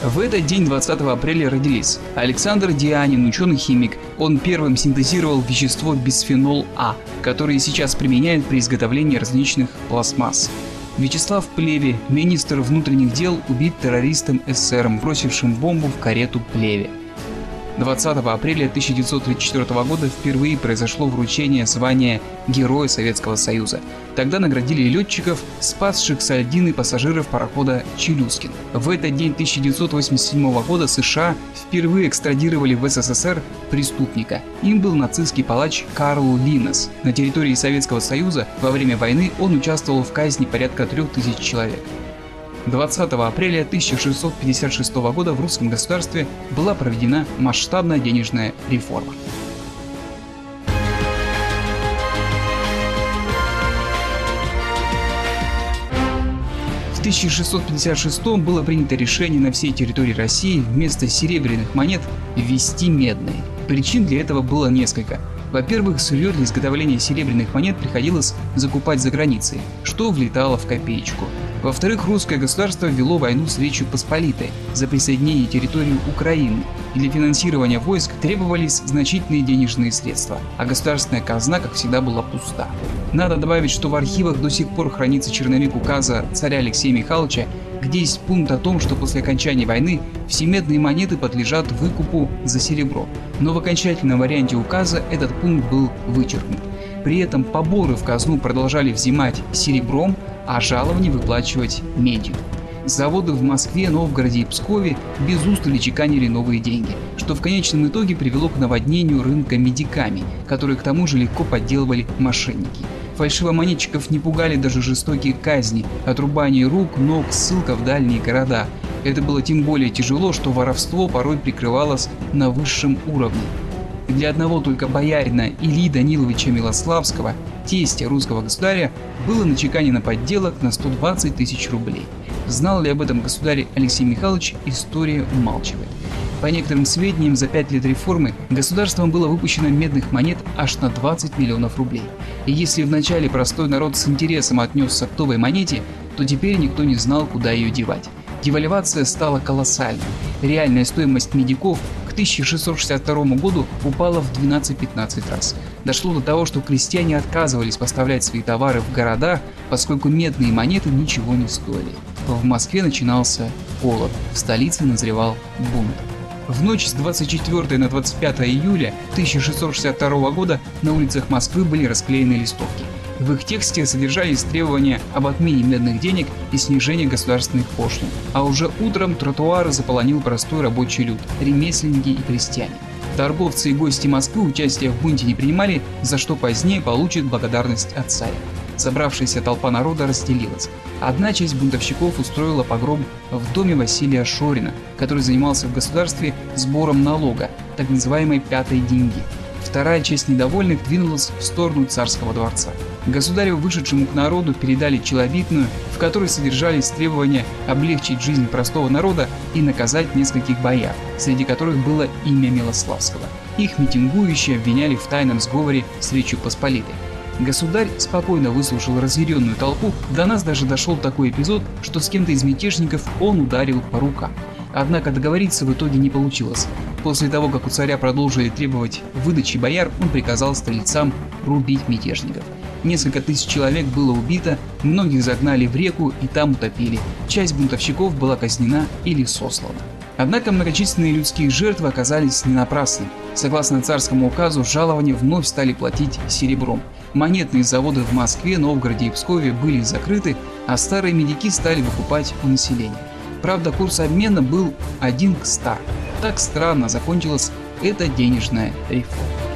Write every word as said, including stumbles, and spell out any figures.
В этот день, двадцатого апреля, родились Александр Дианин, ученый-химик. Он первым синтезировал вещество бисфенол А, которое сейчас применяют при изготовлении различных пластмасс. Вячеслав Плеве, министр внутренних дел, убит террористом эсером, бросившим бомбу в карету Плеве. двадцатого апреля тысяча девятьсот тридцать четвёртого года впервые произошло вручение звания Героя Советского Союза. Тогда наградили летчиков, спасших с Альдины пассажиров парохода Челюскин. В этот день тысяча девятьсот восемьдесят седьмого года США впервые экстрадировали в СССР преступника. Им был нацистский палач Карл Линнес. На территории Советского Союза во время войны он участвовал в казни порядка трех тысяч человек. двадцатого апреля тысяча шестьсот пятьдесят шестого года в русском государстве была проведена масштабная денежная реформа. В тысяча шестьсот пятьдесят шестом было принято решение на всей территории России вместо серебряных монет ввести медные. Причин для этого было несколько. Во-первых, сырье для изготовления серебряных монет приходилось закупать за границей, что влетало в копеечку. Во-вторых, русское государство вело войну с Речью Посполитой за присоединение территории Украины, и для финансирования войск требовались значительные денежные средства, а государственная казна, как всегда, была пуста. Надо добавить, что в архивах до сих пор хранится черновик указа царя Алексея Михайловича, где есть пункт о том, что после окончания войны все медные монеты подлежат выкупу за серебро. Но в окончательном варианте указа этот пункт был вычеркнут. При этом поборы в казну продолжали взимать серебром, а жалования выплачивать медью. Заводы в Москве, Новгороде и Пскове без устали чеканили новые деньги, что в конечном итоге привело к наводнению рынка медиками, которые к тому же легко подделывали мошенники. Фальшивомонетчиков не пугали даже жестокие казни, отрубание рук, ног, ссылка в дальние города. Это было тем более тяжело, что воровство порой прикрывалось на высшем уровне. Для одного только боярина Ильи Даниловича Милославского, тестя русского государя, было начеканено подделок на сто двадцать тысяч рублей. Знал ли об этом государь Алексей Михайлович, история умалчивает. По некоторым сведениям, за пять лет реформы государством было выпущено медных монет аж на двадцать миллионов рублей. И если вначале простой народ с интересом отнесся к новой монете, то теперь никто не знал, куда ее девать. Девальвация стала колоссальной. Реальная стоимость медиков к тысяча шестьсот шестьдесят второму году упала в двенадцать-пятнадцать раз. Дошло до того, что крестьяне отказывались поставлять свои товары в города, поскольку медные монеты ничего не стоили. В Москве начинался голод, в столице назревал бунт. В ночь с двадцать четвёртого на двадцать пятое июля тысяча шестьсот шестьдесят второго года на улицах Москвы были расклеены листовки. В их тексте содержались требования об отмене медных денег и снижении государственных пошлин. А уже утром тротуары заполонил простой рабочий люд, ремесленники и крестьяне. Торговцы и гости Москвы участия в бунте не принимали, за что позднее получат благодарность от царя. Собравшаяся толпа народа разделилась. Одна часть бунтовщиков устроила погром в доме Василия Шорина, который занимался в государстве сбором налога, так называемой пятой деньги. Вторая часть недовольных двинулась в сторону царского дворца. Государю, вышедшему к народу, передали челобитную, в которой содержались требования облегчить жизнь простого народа и наказать нескольких бояр, среди которых было имя Милославского. Их митингующие обвиняли в тайном сговоре с Речью Посполитой. Государь спокойно выслушал разъяренную толпу, до нас даже дошел такой эпизод, что с кем-то из мятежников он ударил по рукам. Однако договориться в итоге не получилось. После того, как у царя продолжили требовать выдачи бояр, он приказал стрельцам рубить мятежников. Несколько тысяч человек было убито, многих загнали в реку и там утопили. Часть бунтовщиков была казнена или сослана. Однако многочисленные людские жертвы оказались не напрасны. Согласно царскому указу, жалования вновь стали платить серебром. Монетные заводы в Москве, Новгороде и Пскове были закрыты, а старые медики стали выкупать у населения. Правда, курс обмена был один к ста. Так странно закончилась эта денежная реформа.